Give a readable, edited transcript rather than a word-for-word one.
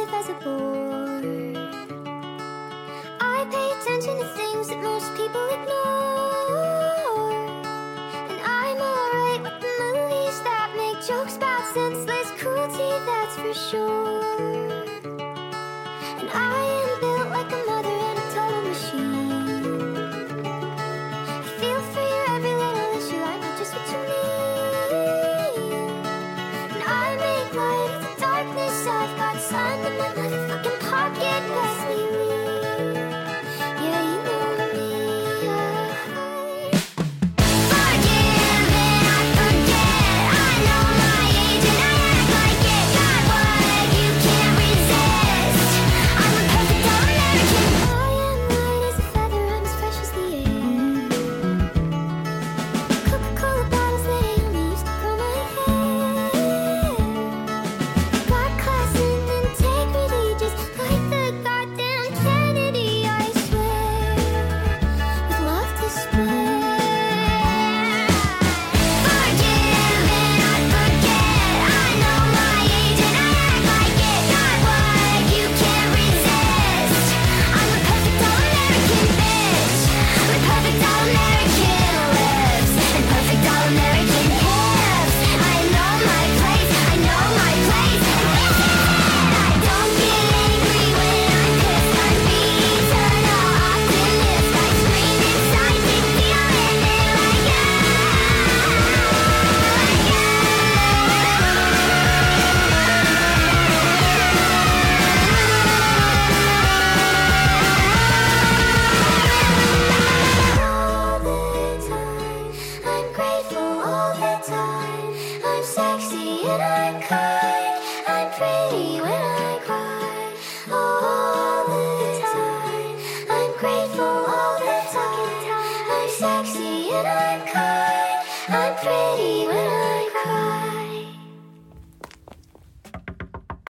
live as a bore. I pay attention to things that most people ignore. And I'm alright with the movies that make jokes about senseless cruelty, that's for sure. And I am built like a mother in a total machine. I feel for your every little issue, I know just what you mean. And I make light of the darkness, I've got sun in my motherfucking pocket, best me leave. Yeah, you know me. Forgive and I forget. I know my age and I act like it. Got what you can't resist. I'm a perfect all-American. I am light as a feather, I'm as fresh as the air. Coca-Cola bottles that I only used to curl my hair. Got class and integrity, just like the goddamn Kennedy, I swear, with love to spare. Forgive and I forget. I know my age and I act like it. Got what you can't resist. I'm a perfect all-American bitch with perfect all-American lips and perfect all-American hips. I know my place, I know my place, and this is it. I don't get angry when I'm pissed. I'm the eternal optimist. I scream inside, keep feeling it like all the time. I'm grateful all the time. I'm sexy and I'm kind.